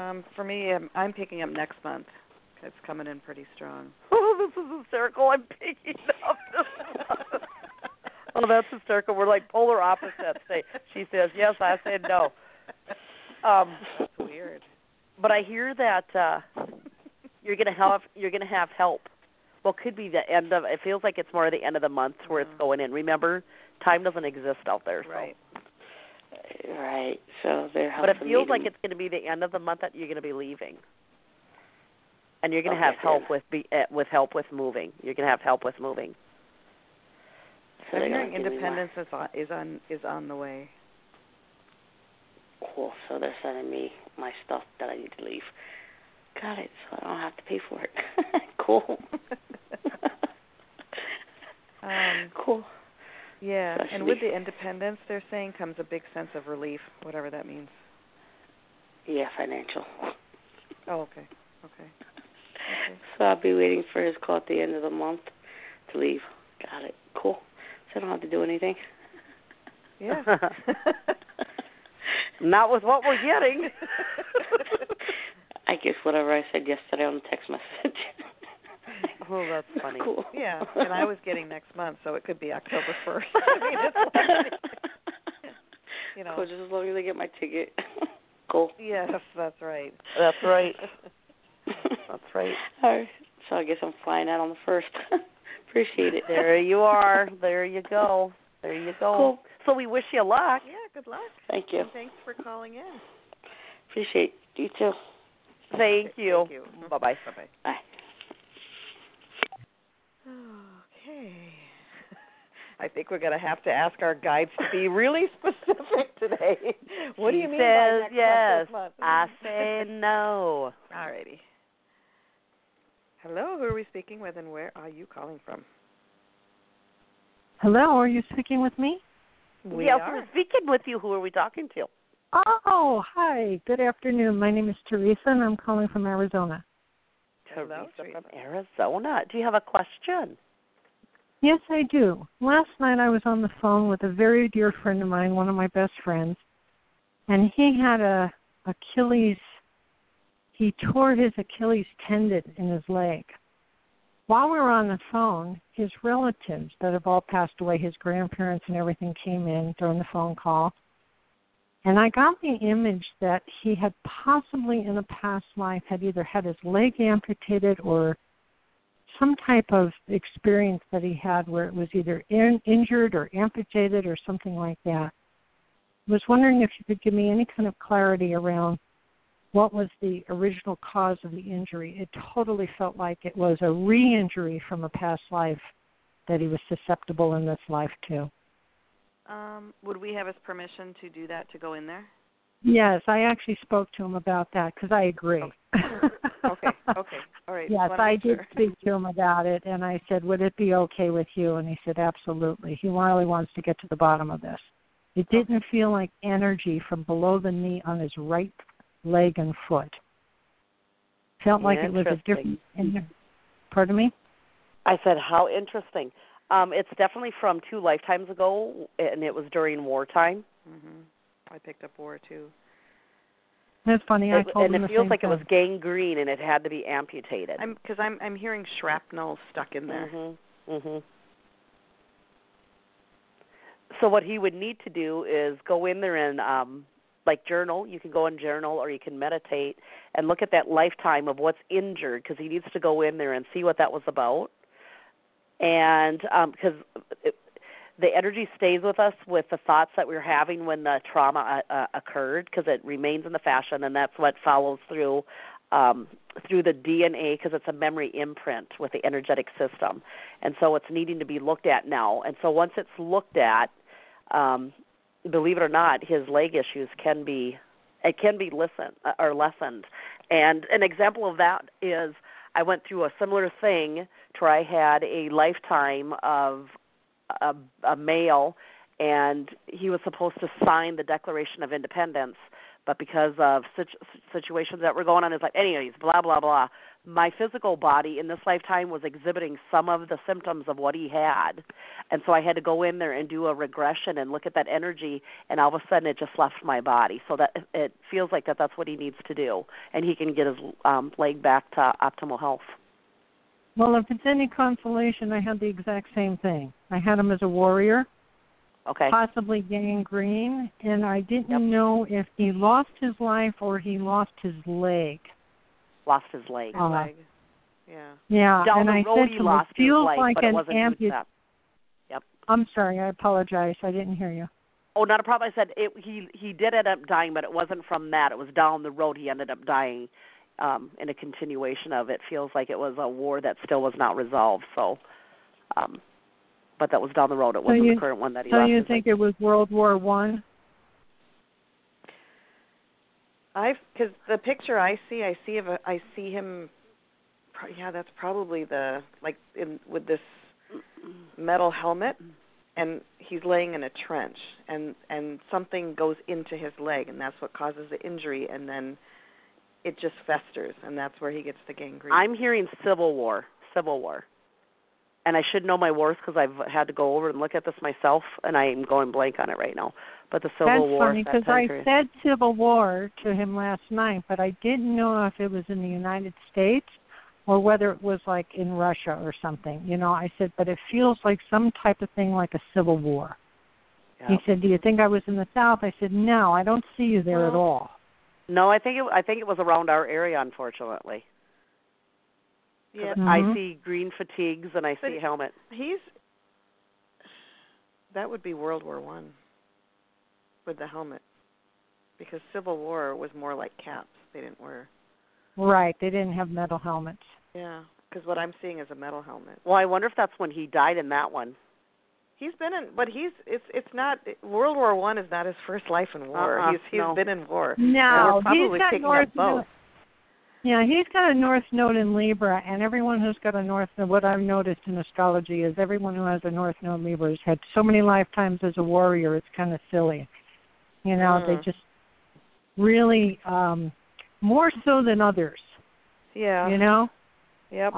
For me, I'm picking up next month. It's coming in pretty strong. Oh, this is hysterical. I'm picking up this month. Oh, that's hysterical. We're like polar opposites. She says yes, I said no. That's weird. But I hear that you're gonna have help. Well, could be the end of. It feels like it's more the end of the month where it's going in. Remember, time doesn't exist out there. So. Right. Right. So they're But helping it feels me like it's going to be the end of the month that you're going to be leaving, and you're going to have help with help with moving. You're going to have help with moving. So I'm hearing independence is on the way. Cool. So they're sending me my stuff that I need to leave. Got it. So I don't have to pay for it. Cool. Cool. Yeah, So and with the independence, they're saying, comes a big sense of relief, whatever that means. Yeah, financial. Oh, okay. So I'll be waiting for his call at the end of the month to leave. Got it. Cool. So I don't have to do anything. Yeah. Not with what we're getting. I guess whatever I said yesterday on the text message. Oh, that's funny. Cool. Yeah, and I was getting next month, so it could be October 1st. I mean, it's like, Cool, just as long as I get my ticket. Cool. Yes, that's right. That's right. That's right. All right. So I guess I'm flying out on the 1st. Appreciate it. There you are. There you go. There you go. Cool. So we wish you luck. Yeah, good luck. Thank you. And thanks for calling in. Appreciate you too. Thank you. Thank you. Bye-bye. Bye-bye. Bye. Okay. I think we're going to have to ask our guides to be really specific today. What do you mean by next yes. month? I say no. All righty. Hello, who are we speaking with, and where are you calling from? Hello, are you speaking with me? Yes, we're speaking with you. Who are we talking to? Oh, hi. Good afternoon. My name is Teresa, and I'm calling from Arizona. Teresa from Arizona. Do you have a question? Yes, I do. Last night I was on the phone with a very dear friend of mine, one of my best friends, and he had he tore his Achilles tendon in his leg. While we were on the phone, his relatives that have all passed away, his grandparents and everything, came in during the phone call. And I got the image that he had possibly in a past life had either had his leg amputated or some type of experience that he had where it was either injured or amputated or something like that. I was wondering if you could give me any kind of clarity around what was the original cause of the injury. It totally felt like it was a re-injury from a past life that he was susceptible in this life to. Would we have his permission to do that, to go in there? Yes, I actually spoke to him about that because I agree. Okay. All right. Yes, I did speak to him about it, and I said, would it be okay with you? And he said, absolutely. He really wants to get to the bottom of this. It didn't feel like energy from below the knee on his right leg and foot. Felt like it was a different... Pardon me? I said, how interesting. It's definitely from 2 lifetimes ago, and it was during wartime. Mm-hmm. I picked up war, too. That's funny. I told him and the it feels same like thing. it was gangrene, and it had to be amputated. Because I'm hearing shrapnel stuck in there. Mm-hmm. So what he would need to do is go in there and journal. You can go and journal, or you can meditate and look at that lifetime of what's injured, because he needs to go in there and see what that was about. And because the energy stays with us with the thoughts that we're having when the trauma occurred, because it remains in the fascia, and that's what follows through the DNA, because it's a memory imprint with the energetic system. And so it's needing to be looked at now. And so once it's looked at, believe it or not, his leg issues can be lessened. And an example of that is I went through a similar thing to where I had a lifetime of a male, and he was supposed to sign the Declaration of Independence, But because of situations that were going on, it's like, anyways, blah, blah, blah. My physical body in this lifetime was exhibiting some of the symptoms of what he had. And so I had to go in there and do a regression and look at that energy, and all of a sudden it just left my body. So that it feels like that's what he needs to do, and he can get his leg back to optimal health. Well, if it's any consolation, I had the exact same thing. I had him as a warrior. Okay. Possibly gangrene, and I didn't know if he lost his life or he lost his leg. Lost his leg. Yeah. Yeah, Down and the I road said he to him, lost it feels his leg, like but it an wasn't amputee. Yep. I'm sorry, I apologize. I didn't hear you. Oh, not a problem. I said he did end up dying, but it wasn't from that. It was down the road he ended up dying in a continuation of it. Feels like it was a war that still was not resolved. So, but that was down the road. It wasn't the current one that he lost. So you his think leg. it was World War One? Because the picture I see him. Yeah, that's probably with this metal helmet, and he's laying in a trench, and something goes into his leg, and that's what causes the injury, and then it just festers, and that's where he gets the gangrene. I'm hearing Civil War, and I should know my wars because I've had to go over and look at this myself, and I'm going blank on it right now. But the Civil War. That's funny because I said Civil War to him last night, but I didn't know if it was in the United States or whether it was like in Russia or something. You know, I said, but it feels like some type of thing like a civil war. Yep. He said, do you think I was in the South? I said, no, I don't see you there at all. No, I think it was around our area, unfortunately. Yeah, I see green fatigues and I see a helmet. That would be World War One with the helmet, because Civil War was more like caps. They didn't wear. Right, they didn't have metal helmets. Yeah, because what I'm seeing is a metal helmet. Well, I wonder if that's when he died in that one. He's been in, but it's not. World War One is not his first life in war. He's been in war. No, probably he's got picking up both. Yeah, he's got a North Node in Libra, and everyone who's got a North Node, what I've noticed in astrology is everyone who has a North Node in Libra has had so many lifetimes as a warrior, it's kind of silly. You know, they just really, more so than others. Yeah. You know? Yep.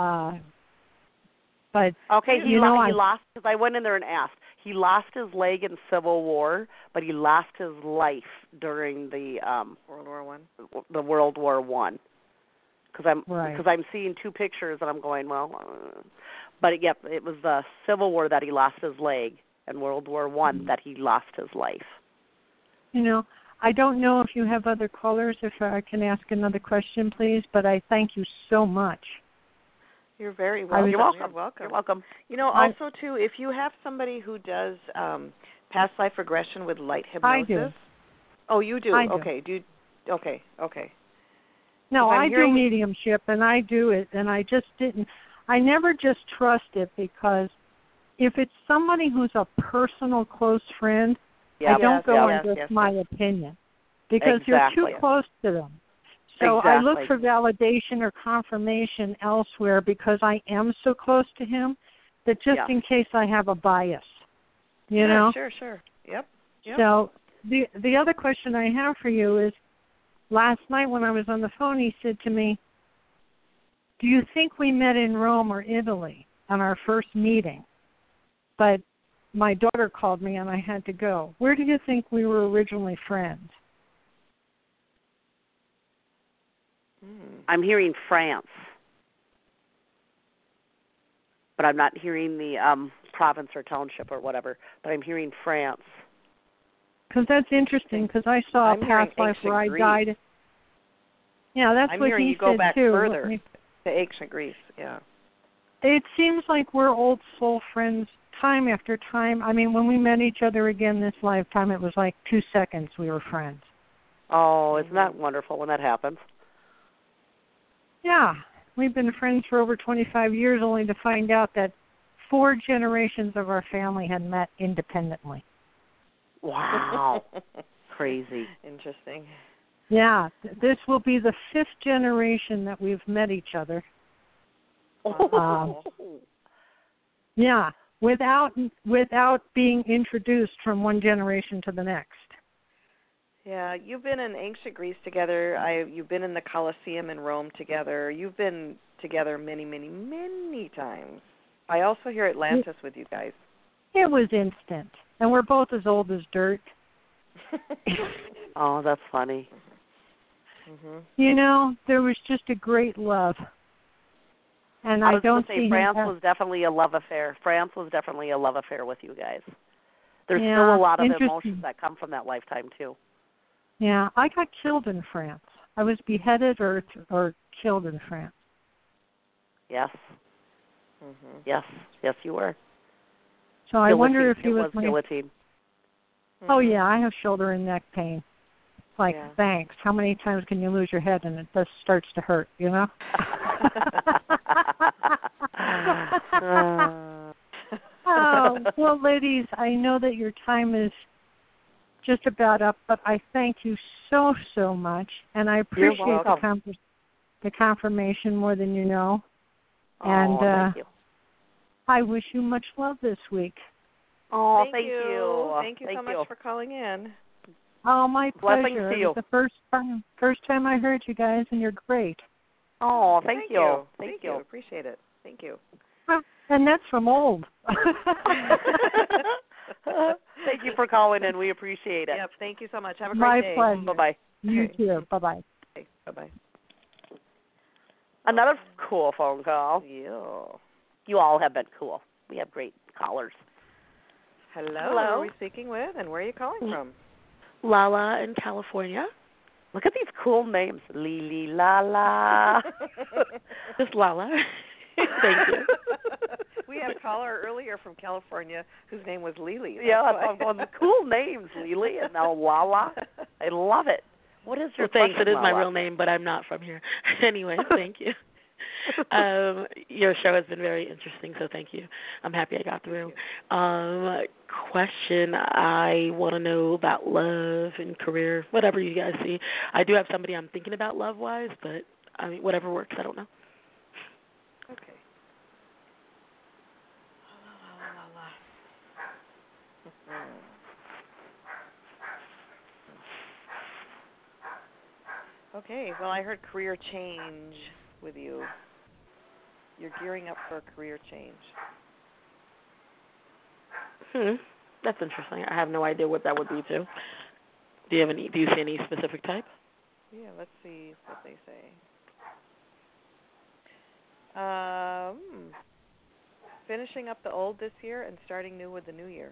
But okay, he lost, because I went in there and asked. He lost his leg in Civil War, but he lost his life during the World War One. The World War One. Because right. I'm seeing two pictures and I'm going, but it was the Civil War that he lost his leg, and World War One that he lost his life. You know, I don't know if you have other callers, if I can ask another question, please, but I thank you so much. You're very welcome. You're welcome. You're welcome. You're welcome. You know, also, too, if you have somebody who does past life regression with light hypnosis. I do. Oh, you do? I do. Okay. Okay. No, I do mediumship, and I do it, and I never just trust it, because if it's somebody who's a personal close friend, I don't go on just my opinion, because you're too close to them. So I look for validation or confirmation elsewhere, because I am so close to him that just in case I have a bias, you know? Sure. Yep. So the other question I have for you is, last night when I was on the phone, he said to me, do you think we met in Rome or Italy on our first meeting? But my daughter called me and I had to go. Where do you think we were originally friends? I'm hearing France, but I'm not hearing the province or township or whatever, but I'm hearing France. Because that's interesting, because I saw a past life where I died. Yeah, that's what he said, too. I'm hearing you go back further to ancient Greece, yeah. It seems like we're old soul friends time after time. I mean, when we met each other again this lifetime, it was like 2 seconds we were friends. Oh, isn't that wonderful when that happens? Yeah, we've been friends for over 25 years, only to find out that 4 generations of our family had met independently. Wow. Crazy. Interesting. Yeah, this will be the 5th generation that we've met each other. Yeah, without being introduced from one generation to the next. Yeah, you've been in ancient Greece together. You've been in the Colosseum in Rome together. You've been together many, many, many times. I also hear Atlantis with you guys. It was instant. And we're both as old as dirt. Oh, that's funny. Mm-hmm. You know, there was just a great love. And I don't say France was definitely a love affair. France was definitely a love affair with you guys. There's still a lot of emotions that come from that lifetime, too. Yeah, I got killed in France. I was beheaded or killed in France. Yes. Mm-hmm. Yes, you were. So I wonder if he was guillotine. Oh, yeah, I have shoulder and neck pain. Like, thanks. How many times can you lose your head and it just starts to hurt, you know? Oh, well, ladies, I know that your time is just about up, but I thank you so, so much, and I appreciate the confirmation more than you know. And thank you. I wish you much love this week. Oh, thank you. Thank you so much for calling in. Oh, my pleasure. Blessings to you. It was the first time I heard you guys, and you're great. Oh, thank you. Thank you. Appreciate it. Thank you. And that's from old. Thank you for calling in. We appreciate it. Yep. Thank you so much. Have a great day. My pleasure. Bye-bye. You too. Bye-bye. Bye-bye. Another cool phone call. Yeah. You all have been cool. We have great callers. Hello. Who are we speaking with, and where are you calling from? Lala in California. Look at these cool names. Lili, Lala. Just Lala. Thank you. We had a caller earlier from California whose name was Lily. Yeah, I'm going, cool names, Lily, and now Lala. I love it. What is your thanks. question, It is Lala? my real name, but I'm not from here. Anyway, thank you. Your show has been very interesting, so thank you. I'm happy I got through. Question, I want to know about love and career, whatever you guys see. I do have somebody I'm thinking about love-wise, but I mean, whatever works, I don't know. Okay. Okay, well, I heard career change with you. You're gearing up for a career change. That's interesting. I have no idea what that would be too. Do you see any specific type? Yeah, let's see what they say. Finishing up the old this year and starting new with the new year.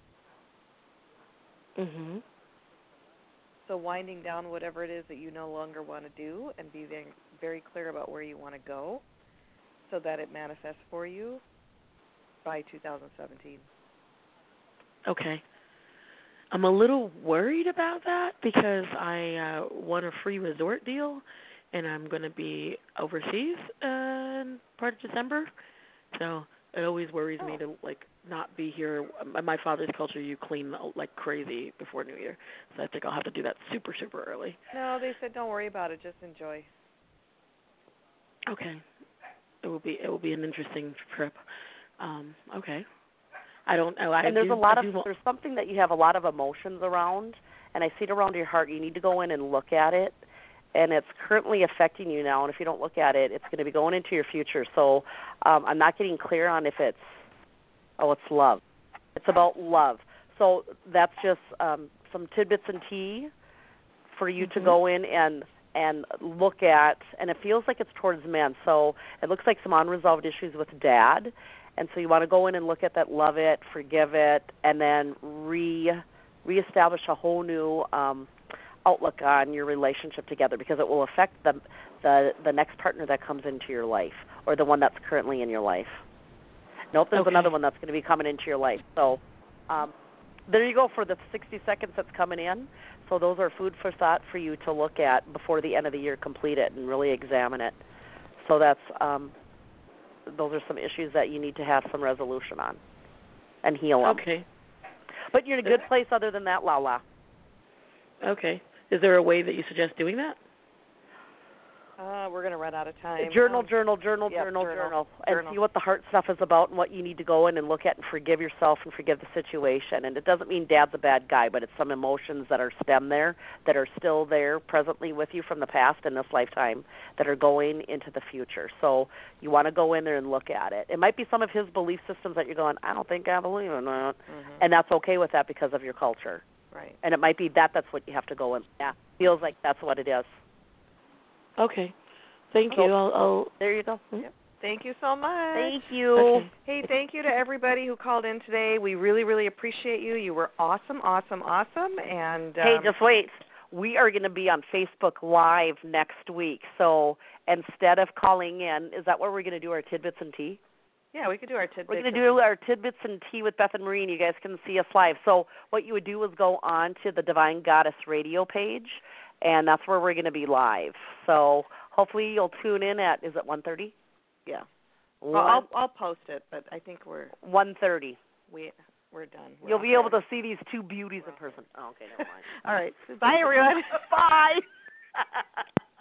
Mhm. So winding down whatever it is that you no longer want to do and be very, very clear about where you want to go so that it manifests for you by 2017. Okay. I'm a little worried about that because I won a free resort deal, and I'm going to be overseas in part of December. So it always worries me to not be here. My father's culture, you clean like crazy before New Year, so I think I'll have to do that super, super early. No, they said don't worry about it, just enjoy. Okay. It will be an interesting trip. Okay. I don't know. There's something that you have a lot of emotions around, and I see it around your heart. You need to go in and look at it, and it's currently affecting you now, and if you don't look at it, it's going to be going into your future. So I'm not getting clear on if it's love. It's about love. So that's just some tidbits and tea for you to go in and look at, and it feels like it's towards men. So it looks like some unresolved issues with Dad. And so you want to go in and look at that, love it, forgive it, and then reestablish a whole new outlook on your relationship together, because it will affect the next partner that comes into your life, or the one that's currently in your life. Nope, there's another one that's going to be coming into your life. So there you go for the 60 seconds that's coming in. So those are food for thought for you to look at before the end of the year. Complete it and really examine it. So that's those are some issues that you need to have some resolution on and heal them. Okay. But you're in a good place other than that, Lala. Okay. Is there a way that you suggest doing that? We're going to run out of time. Journal, yep, journal, and see what the heart stuff is about and what you need to go in and look at and forgive yourself and forgive the situation. And it doesn't mean Dad's a bad guy, but it's some emotions that are stem there, that are still there presently with you from the past in this lifetime that are going into the future. So you want to go in there and look at it. It might be some of his belief systems that you're going, I don't think I believe in that. Mm-hmm. And that's okay with that because of your culture. Right. And it might be that's what you have to go in. Yeah, feels like that's what it is. Okay. Thank you. I'll there you go. Yep. Thank you so much. Thank you. Okay. Hey, thank you to everybody who called in today. We really, really appreciate you. You were awesome. And hey, just wait. We are going to be on Facebook Live next week. So instead of calling in, is that where we're going to do our tidbits and tea? Yeah, we could do our tidbits. We're going to do our tidbits and tea with Beth and Maureen. You guys can see us live. So what you would do is go on to the Divine Goddess Radio page, and that's where we're going to be live. So hopefully you'll tune in at, is it 1:30? Yeah. Well, I'll post it, but I think we're 1:30. We're done. You'll be able to see these two beauties in person. Oh, okay, never mind. All right. Bye, everyone. Bye.